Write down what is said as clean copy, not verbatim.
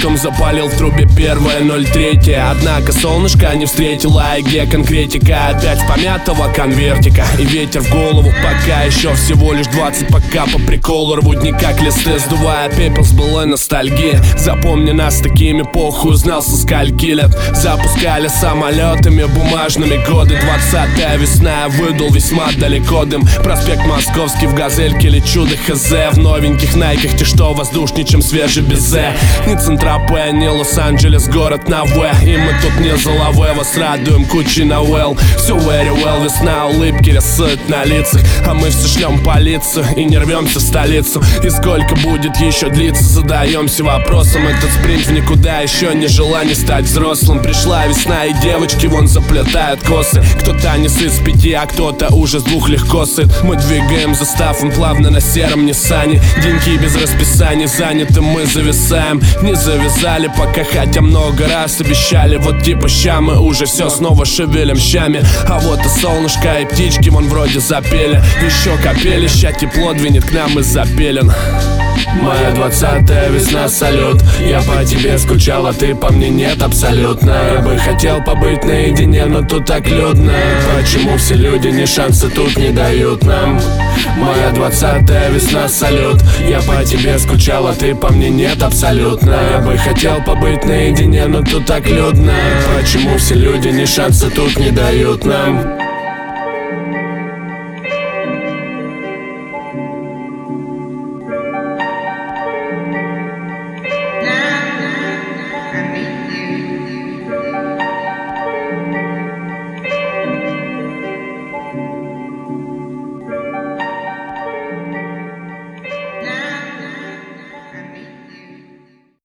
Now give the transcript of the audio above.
потом запалил в трубе первое 03. Однако солнышко не встретила, и где конкретика? Опять в помятого конвертика и ветер в голову. Пока еще всего лишь 20, пока по приколу рвут не как листы, сдувая пепел с былой ностальгии. Запомни нас такими, похуй, узнал со скольки лет. Запускали самолетами бумажными годы. 20-я весна, выдал весьма далеко дым. Проспект Московский, в газельке лечу до ХЗ. В новеньких найках, те что воздушнее, чем свежий безе. Ни Центропе, ни Лос-Анджелес, город на В. И мы тут не за лаве, вас радуем кучей новелл. Все very well, весна, улыбки рисует на лицах. А мы все шлем полицию и не рвемся в столицу. И сколько будет еще длиться, задаемся вопросом. Этот спринт в никуда, еще не желание стать взрослым. Пришла весна, и девочки вон заплетают косы. Кто-то не сыт с 5, а кто-то уже с 2 легко сыт. Мы двигаем заставом плавно на сером Ниссане. Деньги без расписания, заняты мы зависаем. Не завязали пока, хотя много раз обещали. Вот типа ща мы уже все снова шевелим щами. А вот и солнышко, и птички вон вроде запели. Еще капелища, тепло двинет к нам из-за пелен. Моя 20-я весна, салют. Я по тебе скучал, а ты по мне нет абсолютно. Я бы хотел побыть наедине, но тут так людно. Почему все люди ни шанса тут не дают нам? Моя 20-я весна, салют. Я по тебе скучал, а ты по мне нет абсолютно. Я бы хотел побыть наедине, но тут так людно. Почему все люди ни шанса тут не дают нам?